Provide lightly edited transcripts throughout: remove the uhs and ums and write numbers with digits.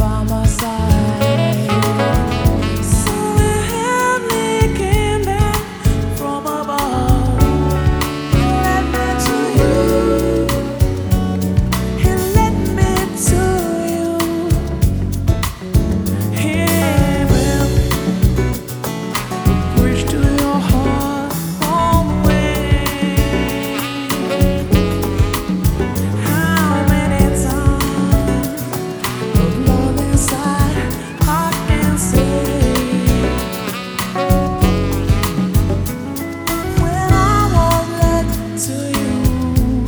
by my side. Something heavenly came down from above. He led me to you. He led me to you. He will preach to your heart all the way. How many times of love inside I can say when I was led to you,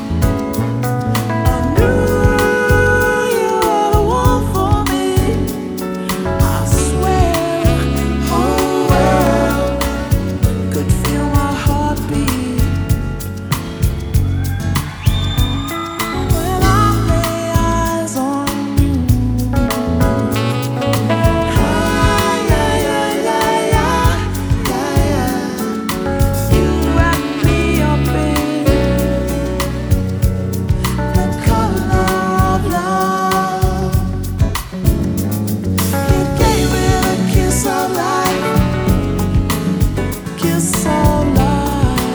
I knew you were the one for me. I swear, whole world could feel my heartbeat when I lay eyes on you. Ah, yeah, yeah, yeah, yeah, yeah, yeah. You wrapped me up in the color of love. You gave me the kiss of life, kiss of life.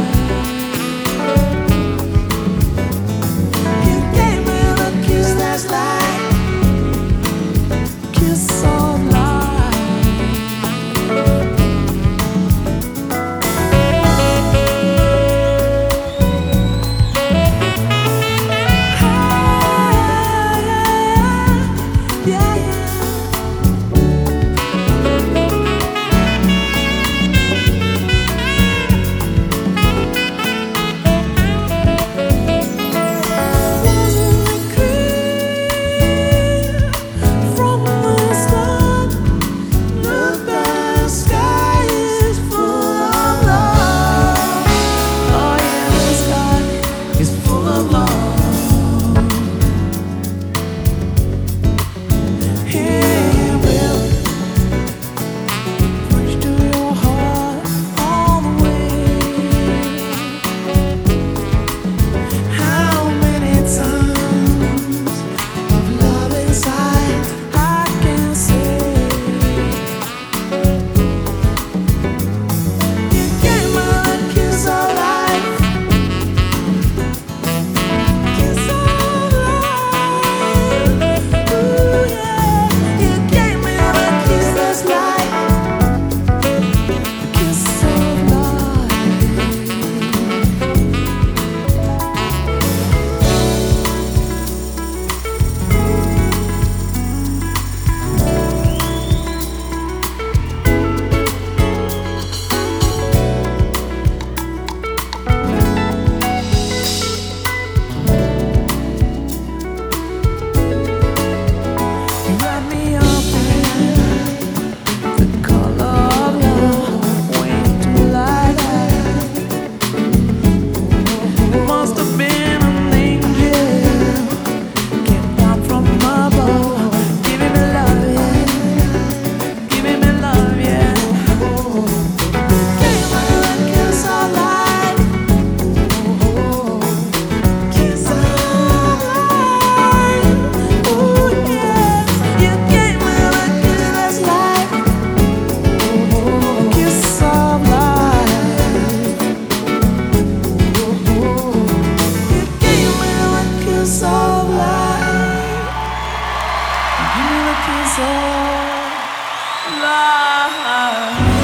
You gave me the kiss that's like kiss of life. Yeah, yeah, yeah. Wasn't it clear from the start? Look, the sky is full of love. Oh yeah, the sky is full of love. He will preach to your heart all the way. How many times of love inside I can say you gave me the kiss of life, kiss of life. Ooh yeah, you gave me the kiss that's like kiss of life. You wrap me up in the color of love. Way too light. Must have been an angel came down from above, giving me love, yeah, giving me love, yeah. Gave me the kiss of life, kiss of life. Ooh yeah, you gave me the kiss that's like kiss of life. You gave me the kiss of life. You gave me the kiss of life.